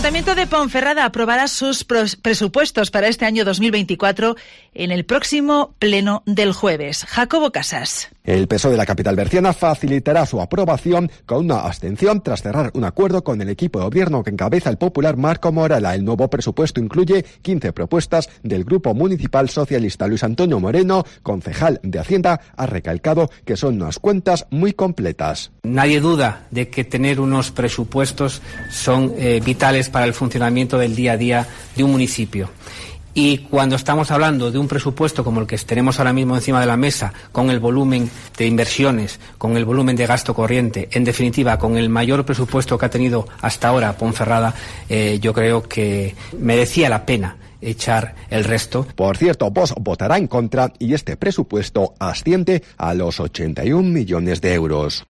Ayuntamiento de Ponferrada aprobará sus presupuestos para este año 2024 en el próximo pleno del jueves. Jacobo Casas. El PSOE de la capital berciana facilitará su aprobación con una abstención tras cerrar un acuerdo con el equipo de gobierno que encabeza el popular Marco Morala. El nuevo presupuesto incluye 15 propuestas del Grupo Municipal Socialista. Luis Antonio Moreno, concejal de Hacienda, ha recalcado que son unas cuentas muy completas. Nadie duda de que tener unos presupuestos son vitales para el funcionamiento del día a día de un municipio. Y cuando estamos hablando de un presupuesto como el que tenemos ahora mismo encima de la mesa, con el volumen de inversiones, con el volumen de gasto corriente, en definitiva, con el mayor presupuesto que ha tenido hasta ahora Ponferrada, yo creo que merecía la pena echar el resto. Por cierto, Vox votará en contra y este presupuesto asciende a los 81 millones de euros.